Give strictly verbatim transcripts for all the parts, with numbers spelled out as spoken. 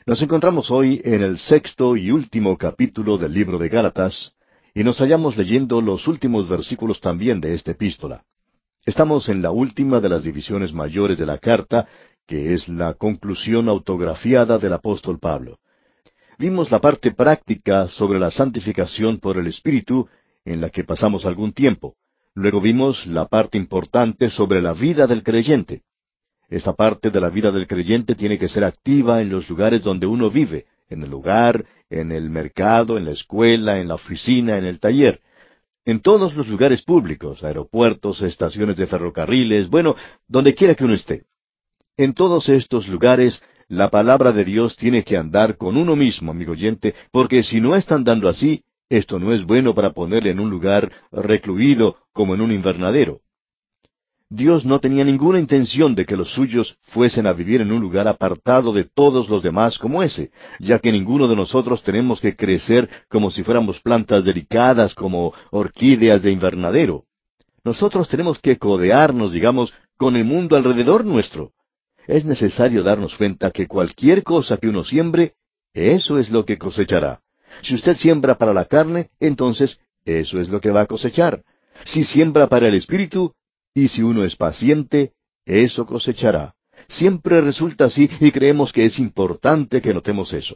Nos encontramos hoy en el sexto y último capítulo del libro de Gálatas, y nos hallamos leyendo los últimos versículos también de esta epístola. Estamos en la última de las divisiones mayores de la carta, que es la conclusión autografiada del apóstol Pablo. Vimos la parte práctica sobre la santificación por el Espíritu, en la que pasamos algún tiempo. Luego vimos la parte importante sobre la vida del creyente. Esta parte de la vida del creyente tiene que ser activa en los lugares donde uno vive, en el hogar, en el mercado, en la escuela, en la oficina, en el taller, en todos los lugares públicos, aeropuertos, estaciones de ferrocarriles, bueno, donde quiera que uno esté. En todos estos lugares, la palabra de Dios tiene que andar con uno mismo, amigo oyente, porque si no está andando así, esto no es bueno para ponerle en un lugar recluido como en un invernadero. Dios no tenía ninguna intención de que los suyos fuesen a vivir en un lugar apartado de todos los demás como ese, ya que ninguno de nosotros tenemos que crecer como si fuéramos plantas delicadas como orquídeas de invernadero. Nosotros tenemos que codearnos, digamos, con el mundo alrededor nuestro. Es necesario darnos cuenta que cualquier cosa que uno siembre, eso es lo que cosechará. Si usted siembra para la carne, entonces eso es lo que va a cosechar. Si siembra para el Espíritu, y si uno es paciente, eso cosechará. Siempre resulta así y creemos que es importante que notemos eso.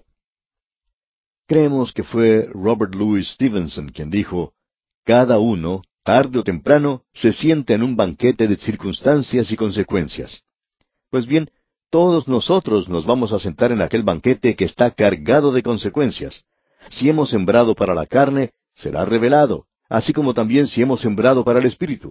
Creemos que fue Robert Louis Stevenson quien dijo, cada uno, tarde o temprano, se sienta en un banquete de circunstancias y consecuencias. Pues bien, todos nosotros nos vamos a sentar en aquel banquete que está cargado de consecuencias. Si hemos sembrado para la carne, será revelado, así como también si hemos sembrado para el Espíritu.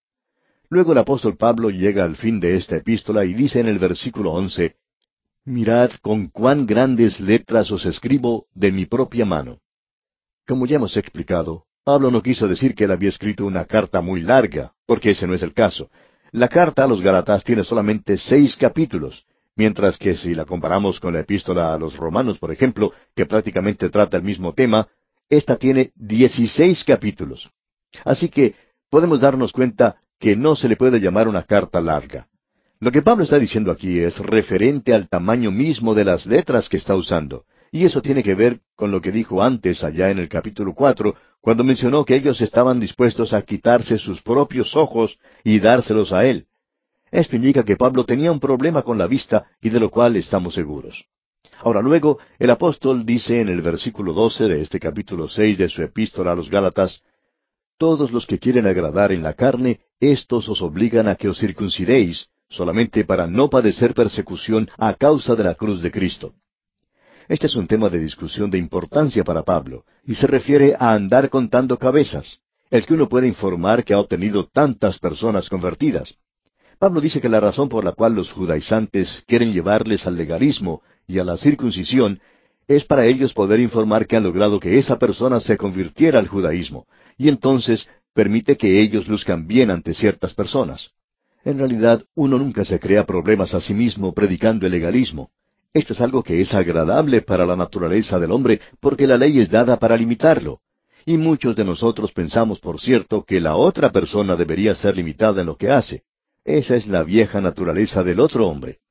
Luego el apóstol Pablo llega al fin de esta epístola y dice en el versículo once, mirad con cuán grandes letras os escribo de mi propia mano. Como ya hemos explicado, Pablo no quiso decir que él había escrito una carta muy larga, porque ese no es el caso. La carta a los Gálatas tiene solamente seis capítulos, mientras que si la comparamos con la epístola a los Romanos, por ejemplo, que prácticamente trata el mismo tema, esta tiene dieciséis capítulos. Así que podemos darnos cuenta que no se le puede llamar una carta larga. Lo que Pablo está diciendo aquí es referente al tamaño mismo de las letras que está usando, y eso tiene que ver con lo que dijo antes allá en el capítulo cuatro, cuando mencionó que ellos estaban dispuestos a quitarse sus propios ojos y dárselos a él. Esto indica que Pablo tenía un problema con la vista y de lo cual estamos seguros. Ahora luego, el apóstol dice en el versículo doce de este capítulo seis de su epístola a los Gálatas, todos los que quieren agradar en la carne, éstos os obligan a que os circuncidéis, solamente para no padecer persecución a causa de la cruz de Cristo. Este es un tema de discusión de importancia para Pablo, y se refiere a andar contando cabezas, el que uno puede informar que ha obtenido tantas personas convertidas. Pablo dice que la razón por la cual los judaizantes quieren llevarles al legalismo y a la circuncisión es para ellos poder informar que han logrado que esa persona se convirtiera al judaísmo, y entonces permite que ellos luzcan bien ante ciertas personas. En realidad, uno nunca se crea problemas a sí mismo predicando el legalismo. Esto es algo que es agradable para la naturaleza del hombre, porque la ley es dada para limitarlo. Y muchos de nosotros pensamos, por cierto, que la otra persona debería ser limitada en lo que hace. Esa es la vieja naturaleza del otro hombre.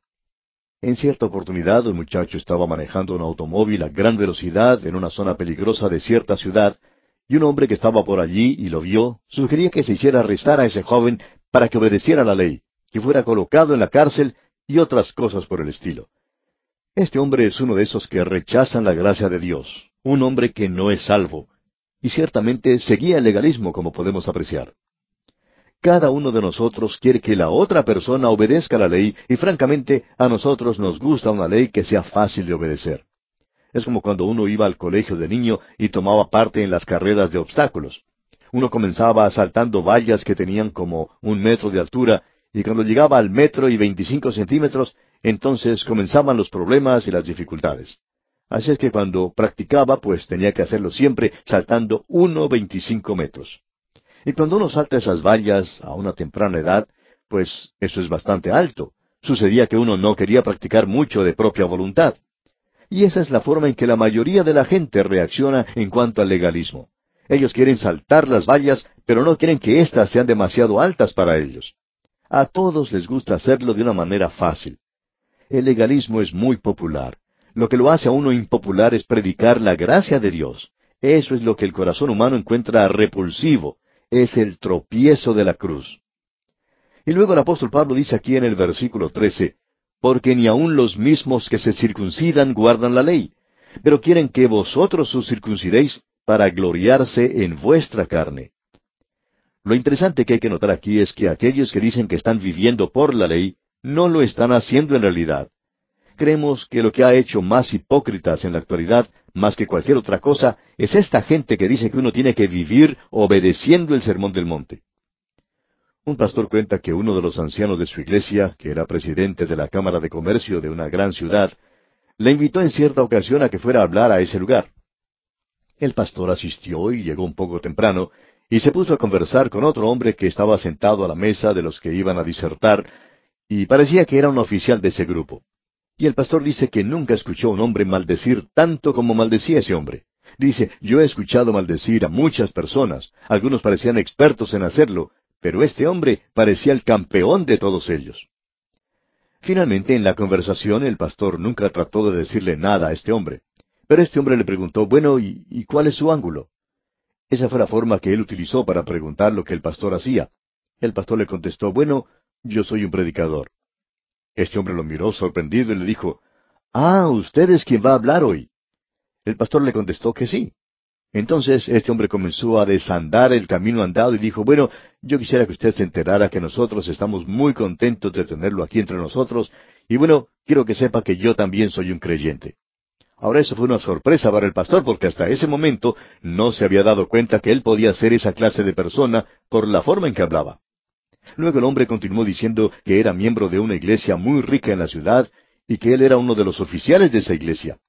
En cierta oportunidad, un muchacho estaba manejando un automóvil a gran velocidad en una zona peligrosa de cierta ciudad, y un hombre que estaba por allí y lo vio, sugería que se hiciera arrestar a ese joven para que obedeciera la ley, que fuera colocado en la cárcel y otras cosas por el estilo. Este hombre es uno de esos que rechazan la gracia de Dios, un hombre que no es salvo, y ciertamente seguía el legalismo, como podemos apreciar. Cada uno de nosotros quiere que la otra persona obedezca la ley, y francamente a nosotros nos gusta una ley que sea fácil de obedecer. Es como cuando uno iba al colegio de niño y tomaba parte en las carreras de obstáculos. Uno comenzaba saltando vallas que tenían como un metro de altura, y cuando llegaba al metro y veinticinco centímetros, entonces comenzaban los problemas y las dificultades. Así es que cuando practicaba, pues tenía que hacerlo siempre saltando uno veinticinco metros. Y cuando uno salta esas vallas a una temprana edad, pues eso es bastante alto. Sucedía que uno no quería practicar mucho de propia voluntad. Y esa es la forma en que la mayoría de la gente reacciona en cuanto al legalismo. Ellos quieren saltar las vallas, pero no quieren que éstas sean demasiado altas para ellos. A todos les gusta hacerlo de una manera fácil. El legalismo es muy popular. Lo que lo hace a uno impopular es predicar la gracia de Dios. Eso es lo que el corazón humano encuentra repulsivo. Es el tropiezo de la cruz. Y luego el apóstol Pablo dice aquí en el versículo trece, porque ni aun los mismos que se circuncidan guardan la ley, pero quieren que vosotros os circuncidéis para gloriarse en vuestra carne. Lo interesante que hay que notar aquí es que aquellos que dicen que están viviendo por la ley, no lo están haciendo en realidad. Creemos que lo que ha hecho más hipócritas en la actualidad, más que cualquier otra cosa, es esta gente que dice que uno tiene que vivir obedeciendo el Sermón del Monte. Un pastor cuenta que uno de los ancianos de su iglesia, que era presidente de la Cámara de Comercio de una gran ciudad, le invitó en cierta ocasión a que fuera a hablar a ese lugar. El pastor asistió y llegó un poco temprano, y se puso a conversar con otro hombre que estaba sentado a la mesa de los que iban a disertar, y parecía que era un oficial de ese grupo. Y el pastor dice que nunca escuchó a un hombre maldecir tanto como maldecía ese hombre. Dice, yo he escuchado maldecir a muchas personas, algunos parecían expertos en hacerlo, pero este hombre parecía el campeón de todos ellos. Finalmente, en la conversación, el pastor nunca trató de decirle nada a este hombre. Pero este hombre le preguntó, bueno, ¿y, y cuál es su ángulo? Esa fue la forma que él utilizó para preguntar lo que el pastor hacía. El pastor le contestó, bueno, yo soy un predicador. Este hombre lo miró sorprendido y le dijo, ah, usted es quien va a hablar hoy. El pastor le contestó que sí. Entonces este hombre comenzó a desandar el camino andado y dijo, bueno, yo quisiera que usted se enterara que nosotros estamos muy contentos de tenerlo aquí entre nosotros, y bueno, quiero que sepa que yo también soy un creyente. Ahora eso fue una sorpresa para el pastor porque hasta ese momento no se había dado cuenta que él podía ser esa clase de persona por la forma en que hablaba. Luego el hombre continuó diciendo que era miembro de una iglesia muy rica en la ciudad y que él era uno de los oficiales de esa iglesia.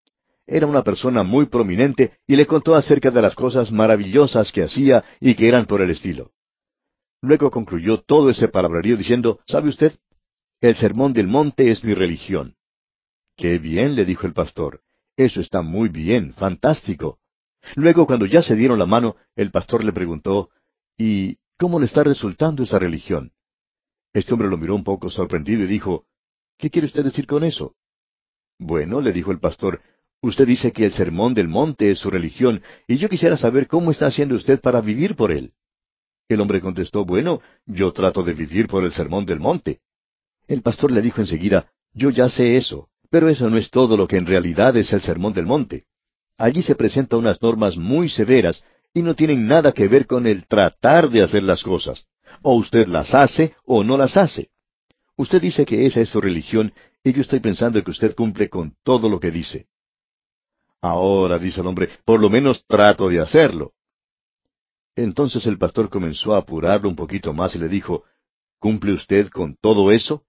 Era una persona muy prominente y le contó acerca de las cosas maravillosas que hacía y que eran por el estilo. Luego concluyó todo ese palabrerío diciendo, ¿sabe usted? El sermón del monte es mi religión. Qué bien, le dijo el pastor. Eso está muy bien, fantástico. Luego, cuando ya se dieron la mano, el pastor le preguntó, ¿y cómo le está resultando esa religión? Este hombre lo miró un poco sorprendido y dijo, ¿qué quiere usted decir con eso? Bueno, le dijo el pastor, usted dice que el sermón del monte es su religión, y yo quisiera saber cómo está haciendo usted para vivir por él. El hombre contestó, bueno, yo trato de vivir por el sermón del monte. El pastor le dijo enseguida, yo ya sé eso, pero eso no es todo lo que en realidad es el sermón del monte. Allí se presentan unas normas muy severas y no tienen nada que ver con el tratar de hacer las cosas. O usted las hace o no las hace. Usted dice que esa es su religión y yo estoy pensando que usted cumple con todo lo que dice. Ahora, dice el hombre, por lo menos trato de hacerlo. Entonces el pastor comenzó a apurarlo un poquito más y le dijo, ¿cumple usted con todo eso?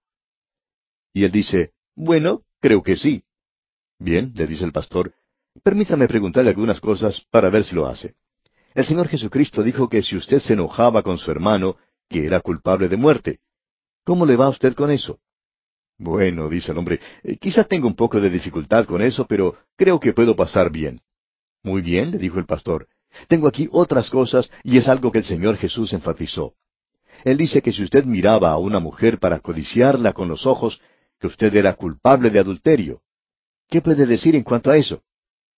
Y él dice, bueno, creo que sí. Bien, le dice el pastor, permítame preguntarle algunas cosas para ver si lo hace. El Señor Jesucristo dijo que si usted se enojaba con su hermano, que era culpable de muerte. ¿Cómo le va a usted con eso? Bueno, dice el hombre, eh, quizá tenga un poco de dificultad con eso, pero creo que puedo pasar bien. Muy bien, le dijo el pastor. Tengo aquí otras cosas y es algo que el Señor Jesús enfatizó. Él dice que si usted miraba a una mujer para codiciarla con los ojos, que usted era culpable de adulterio. ¿Qué puede decir en cuanto a eso?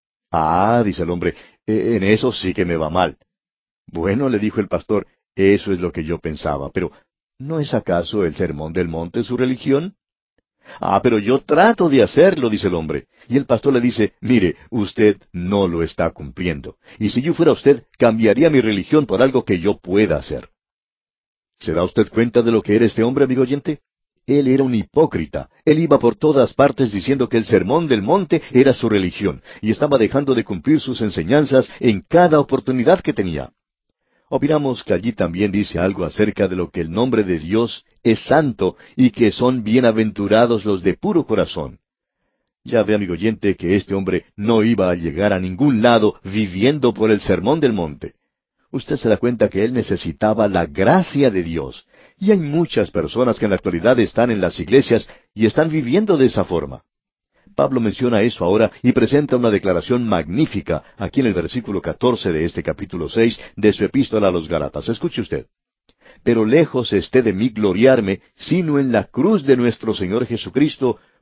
Ah, dice el hombre, "e- en eso sí que me va mal. Bueno, le dijo el pastor, eso es lo que yo pensaba, pero ¿no es acaso el sermón del monte su religión? Ah, pero yo trato de hacerlo, dice el hombre. Y el pastor le dice, mire, usted no lo está cumpliendo. Y si yo fuera usted, cambiaría mi religión por algo que yo pueda hacer. ¿Se da usted cuenta de lo que era este hombre, amigo oyente? Él era un hipócrita. Él iba por todas partes diciendo que el sermón del monte era su religión, y estaba dejando de cumplir sus enseñanzas en cada oportunidad que tenía. Opinamos que allí también dice algo acerca de lo que el nombre de Dios es santo y que son bienaventurados los de puro corazón. Ya ve, amigo oyente, que este hombre no iba a llegar a ningún lado viviendo por el sermón del monte. Usted se da cuenta que él necesitaba la gracia de Dios. Y hay muchas personas que en la actualidad están en las iglesias y están viviendo de esa forma. Pablo menciona eso ahora y presenta una declaración magnífica aquí en el versículo catorce de este capítulo seis de su epístola a los Gálatas. Escuche usted. Pero lejos esté de mí gloriarme, sino en la cruz de nuestro Señor Jesucristo,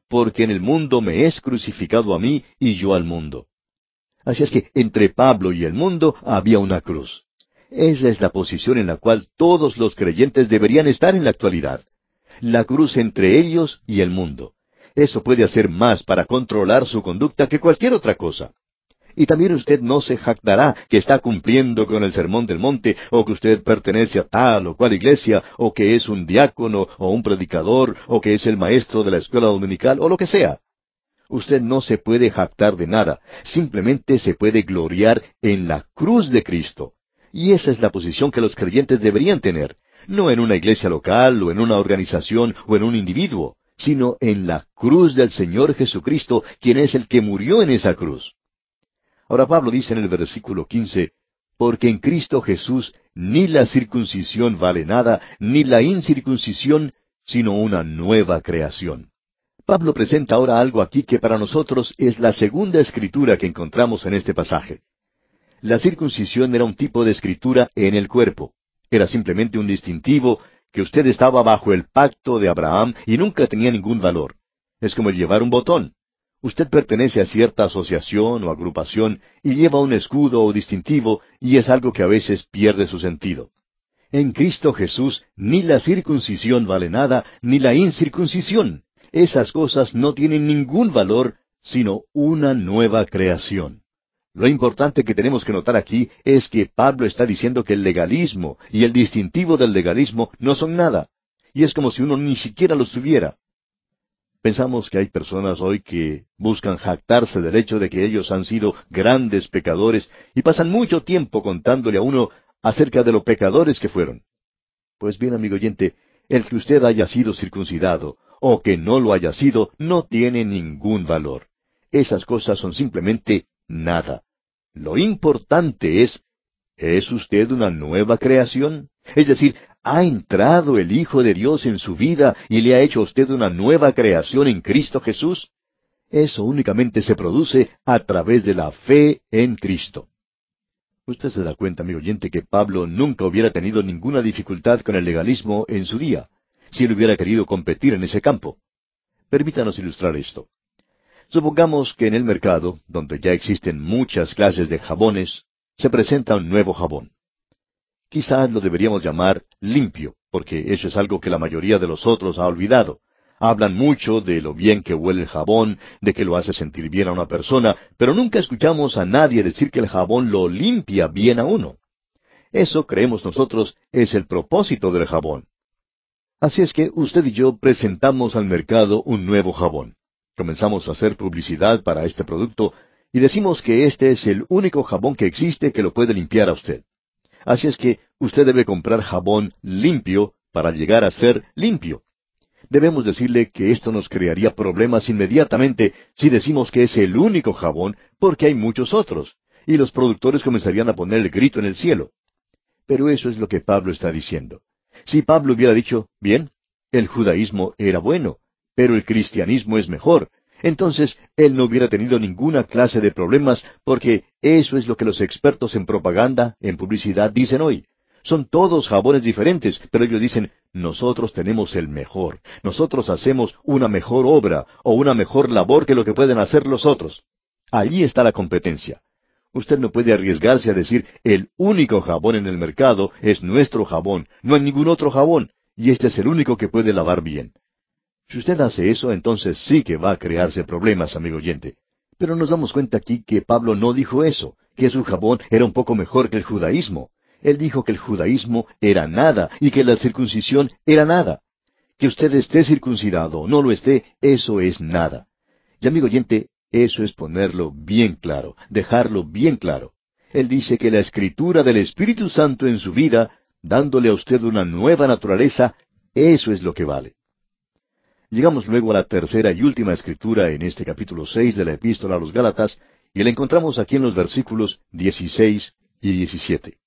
porque en el mundo me es crucificado a mí y yo al mundo. Así es que entre Pablo y el mundo había una cruz. Esa es la posición en la cual todos los creyentes deberían estar en la actualidad. La cruz entre ellos y el mundo. Eso puede hacer más para controlar su conducta que cualquier otra cosa. Y también usted no se jactará que está cumpliendo con el Sermón del Monte, o que usted pertenece a tal o cual iglesia, o que es un diácono, o un predicador, o que es el maestro de la escuela dominical, o lo que sea. Usted no se puede jactar de nada, simplemente se puede gloriar en la cruz de Cristo. Y esa es la posición que los creyentes deberían tener, no en una iglesia local, o en una organización, o en un individuo, sino en la cruz del Señor Jesucristo, quien es el que murió en esa cruz. Ahora Pablo dice en el versículo quince, porque en Cristo Jesús ni la circuncisión vale nada, ni la incircuncisión, sino una nueva creación. Pablo presenta ahora algo aquí que para nosotros es la segunda escritura que encontramos en este pasaje. La circuncisión era un tipo de escritura en el cuerpo. Era simplemente un distintivo que usted estaba bajo el pacto de Abraham y nunca tenía ningún valor. Es como el llevar un botón. Usted pertenece a cierta asociación o agrupación y lleva un escudo o distintivo y es algo que a veces pierde su sentido. En Cristo Jesús ni la circuncisión vale nada, ni la incircuncisión. Esas cosas no tienen ningún valor, sino una nueva creación. Lo importante que tenemos que notar aquí es que Pablo está diciendo que el legalismo y el distintivo del legalismo no son nada, y es como si uno ni siquiera los tuviera. Pensamos que hay personas hoy que buscan jactarse del hecho de que ellos han sido grandes pecadores y pasan mucho tiempo contándole a uno acerca de lo pecadores que fueron. Pues bien, amigo oyente, el que usted haya sido circuncidado o que no lo haya sido no tiene ningún valor. Esas cosas son simplemente nada. Lo importante es, ¿es usted una nueva creación? Es decir, ¿ha entrado el Hijo de Dios en su vida y le ha hecho a usted una nueva creación en Cristo Jesús? Eso únicamente se produce a través de la fe en Cristo. Usted se da cuenta, amigo oyente, que Pablo nunca hubiera tenido ninguna dificultad con el legalismo en su día, si él hubiera querido competir en ese campo. Permítanos ilustrar esto. Supongamos que en el mercado, donde ya existen muchas clases de jabones, se presenta un nuevo jabón. Quizás lo deberíamos llamar limpio, porque eso es algo que la mayoría de los otros ha olvidado. Hablan mucho de lo bien que huele el jabón, de que lo hace sentir bien a una persona, pero nunca escuchamos a nadie decir que el jabón lo limpia bien a uno. Eso, creemos nosotros, es el propósito del jabón. Así es que usted y yo presentamos al mercado un nuevo jabón. Comenzamos a hacer publicidad para este producto y decimos que este es el único jabón que existe que lo puede limpiar a usted. Así es que usted debe comprar jabón limpio para llegar a ser limpio. Debemos decirle que esto nos crearía problemas inmediatamente si decimos que es el único jabón, porque hay muchos otros, y los productores comenzarían a poner el grito en el cielo. Pero eso es lo que Pablo está diciendo. Si Pablo hubiera dicho, bien, el judaísmo era bueno, pero el cristianismo es mejor, entonces él no hubiera tenido ninguna clase de problemas, porque eso es lo que los expertos en propaganda, en publicidad, dicen hoy. Son todos jabones diferentes, pero ellos dicen, nosotros tenemos el mejor, nosotros hacemos una mejor obra o una mejor labor que lo que pueden hacer los otros. Allí está la competencia. Usted no puede arriesgarse a decir, el único jabón en el mercado es nuestro jabón, no hay ningún otro jabón, y este es el único que puede lavar bien. Si usted hace eso, entonces sí que va a crearse problemas, amigo oyente. Pero nos damos cuenta aquí que Pablo no dijo eso, que su jabón era un poco mejor que el judaísmo. Él dijo que el judaísmo era nada y que la circuncisión era nada. Que usted esté circuncidado o no lo esté, eso es nada. Y amigo oyente, eso es ponerlo bien claro, dejarlo bien claro. Él dice que la escritura del Espíritu Santo en su vida, dándole a usted una nueva naturaleza, eso es lo que vale. Llegamos luego a la tercera y última escritura en este capítulo seis de la Epístola a los Gálatas, y la encontramos aquí en los versículos dieciséis y diecisiete.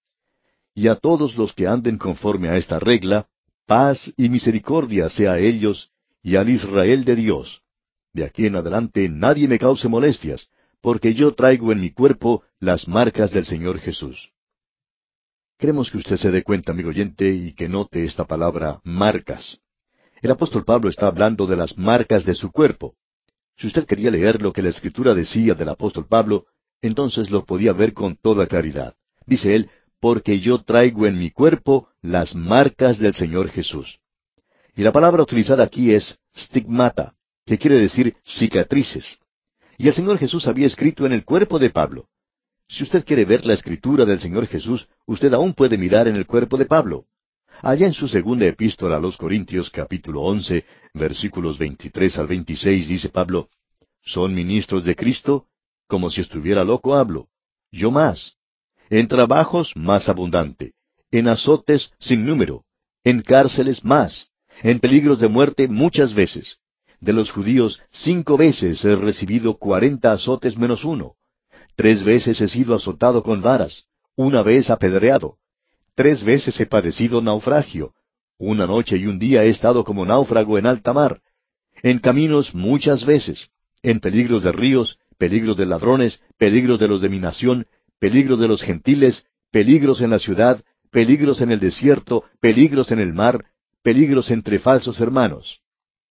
Y a todos los que anden conforme a esta regla, paz y misericordia sea a ellos y al Israel de Dios. De aquí en adelante nadie me cause molestias, porque yo traigo en mi cuerpo las marcas del Señor Jesús. Queremos que usted se dé cuenta, amigo oyente, y que note esta palabra marcas. El apóstol Pablo está hablando de las marcas de su cuerpo. Si usted quería leer lo que la Escritura decía del apóstol Pablo, entonces lo podía ver con toda claridad. Dice él, porque yo traigo en mi cuerpo las marcas del Señor Jesús. Y la palabra utilizada aquí es stigmata, que quiere decir cicatrices. Y el Señor Jesús había escrito en el cuerpo de Pablo. Si usted quiere ver la escritura del Señor Jesús, usted aún puede mirar en el cuerpo de Pablo. Allá en su segunda epístola a los Corintios, capítulo once, versículos veintitrés al veintiséis, dice Pablo, ¿son ministros de Cristo? Como si estuviera loco hablo. Yo más. En trabajos más abundante. En azotes sin número. En cárceles más. En peligros de muerte muchas veces. De los judíos cinco veces he recibido cuarenta azotes menos uno. Tres veces he sido azotado con varas. Una vez apedreado. Tres veces he padecido naufragio. Una noche y un día he estado como náufrago en alta mar. En caminos muchas veces. En peligros de ríos, peligros de ladrones, peligros de los de mi nación, peligros de los gentiles, peligros en la ciudad, peligros en el desierto, peligros en el mar, peligros entre falsos hermanos.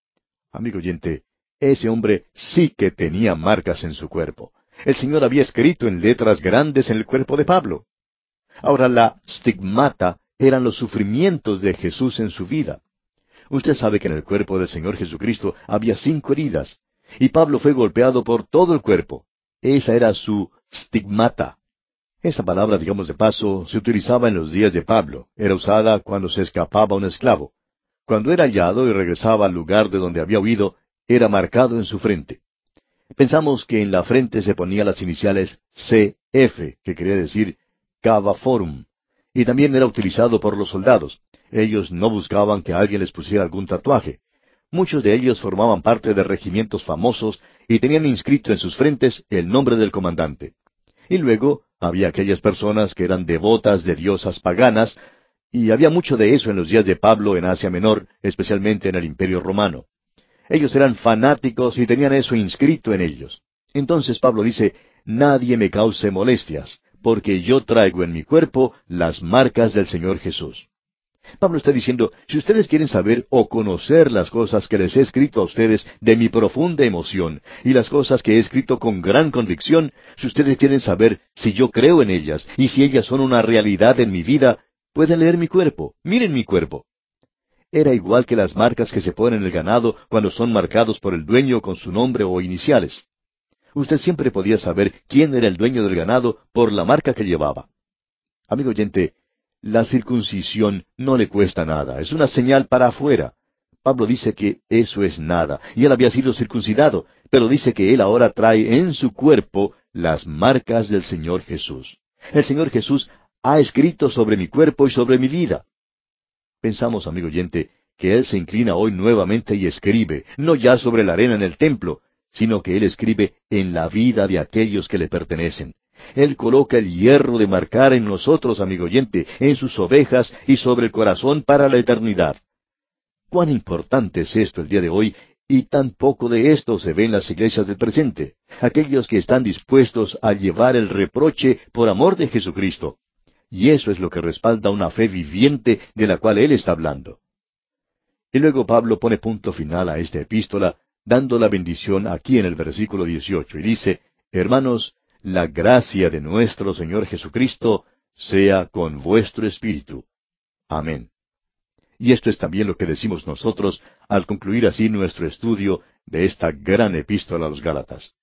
Amigo oyente, ese hombre sí que tenía marcas en su cuerpo. El Señor había escrito en letras grandes en el cuerpo de Pablo. Ahora la stigmata eran los sufrimientos de Jesús en su vida. Usted sabe que en el cuerpo del Señor Jesucristo había cinco heridas, y Pablo fue golpeado por todo el cuerpo. Esa era su stigmata. Esa palabra, digamos de paso, se utilizaba en los días de Pablo. Era usada cuando se escapaba un esclavo. Cuando era hallado y regresaba al lugar de donde había huido, era marcado en su frente. Pensamos que en la frente se ponía las iniciales C F, que quería decir Cava Forum, y también era utilizado por los soldados. Ellos no buscaban que alguien les pusiera algún tatuaje. Muchos de ellos formaban parte de regimientos famosos y tenían inscrito en sus frentes el nombre del comandante. Y luego había aquellas personas que eran devotas de diosas paganas, y había mucho de eso en los días de Pablo en Asia Menor, especialmente en el Imperio Romano. Ellos eran fanáticos y tenían eso inscrito en ellos. Entonces Pablo dice, nadie me cause molestias, porque yo traigo en mi cuerpo las marcas del Señor Jesús. Pablo está diciendo, si ustedes quieren saber o conocer las cosas que les he escrito a ustedes de mi profunda emoción, y las cosas que he escrito con gran convicción, si ustedes quieren saber si yo creo en ellas, y si ellas son una realidad en mi vida, pueden leer mi cuerpo, miren mi cuerpo. Era igual que las marcas que se ponen en el ganado cuando son marcados por el dueño con su nombre o iniciales. Usted siempre podía saber quién era el dueño del ganado por la marca que llevaba. Amigo oyente, la circuncisión no le cuesta nada, es una señal para afuera. Pablo dice que eso es nada, y él había sido circuncidado, pero dice que él ahora trae en su cuerpo las marcas del Señor Jesús. El Señor Jesús ha escrito sobre mi cuerpo y sobre mi vida. Pensamos, amigo oyente, que Él se inclina hoy nuevamente y escribe, no ya sobre la arena en el templo, sino que Él escribe en la vida de aquellos que le pertenecen. Él coloca el hierro de marcar en nosotros, amigo oyente, en sus ovejas y sobre el corazón para la eternidad. Cuán importante es esto el día de hoy, y tan poco de esto se ve en las iglesias del presente. Aquellos que están dispuestos a llevar el reproche por amor de Jesucristo. Y eso es lo que respalda una fe viviente de la cual Él está hablando. Y luego Pablo pone punto final a esta epístola, dando la bendición aquí en el versículo dieciocho, y dice, Hermanos, la gracia de nuestro Señor Jesucristo sea con vuestro espíritu. Amén. Y esto es también lo que decimos nosotros al concluir así nuestro estudio de esta gran epístola a los Gálatas.